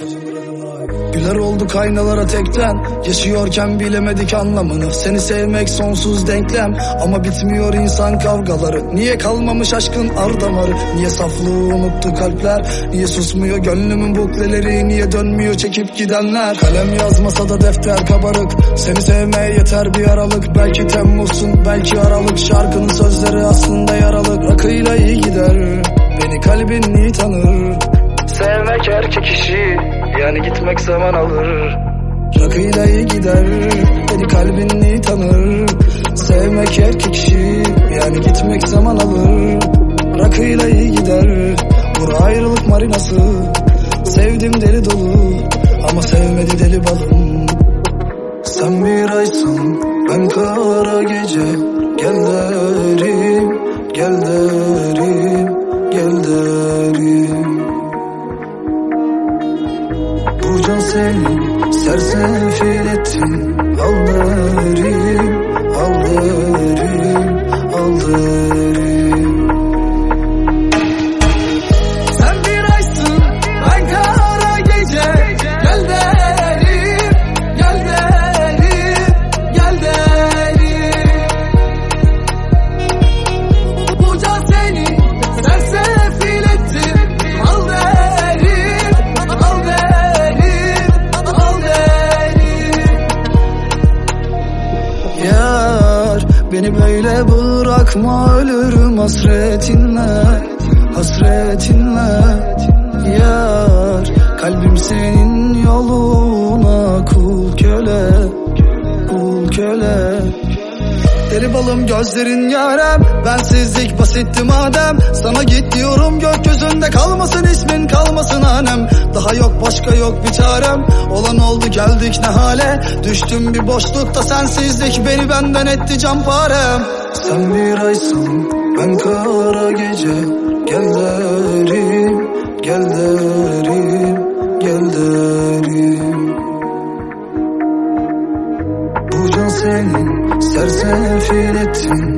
Güler olduk aynalara tekten, yaşıyorken bilemedik anlamını. Seni sevmek sonsuz denklem, ama bitmiyor insan kavgaları. Niye kalmamış aşkın ardamarı, niye saflığı unuttu kalpler, niye susmuyor gönlümün bukleleri, niye dönmüyor çekip gidenler. Kalem yazmasa da defter kabarık, seni sevmeye yeter bir aralık. Belki Temmuz'sun belki Aralık, şarkının sözleri aslında yaralık. Rakıyla iyi gider, beni kalbin iyi tanır. Sevmek erkek işi, yani gitmek zaman alır. Rakıyla iyi gider, beni kalbin iyi tanır. Sevmek erkek işi, yani gitmek zaman alır. Rakıyla iyi gider, bura ayrılık marinası. Sevdim deli dolu, ama sevmedi deli balım. Sen bir aysın, ben kara gece. Gel derim, gel derim, gel derim. Bu can seni sersefil ettin. Al derim, al derim, al derim. Sen bir aysın, ben kara gece. Gel derim, gel derim, gel derim. Bu can seni sersefil ettin. Al derim, al derim, al derim. Yar, beni böyle bırakma, ölürüm hasretinle, hasretinle. Yar, kalbim senin yoluna kul köle, kul köle. Deli balım gözlerin yarem, bensizlik basitti madem. Sana git diyorum, gökyüzünde kalmasın ismin, kalmasın hanem. Daha yok başka yok bir çarem, olan oldu geldik ne hale. Düştüm bir boşlukta sensizlik, beni benden etti canparem. Sen bir aysın, ben kara gece. Gel derim, gel derim, gel derim. Bu can senin sersefil ettin.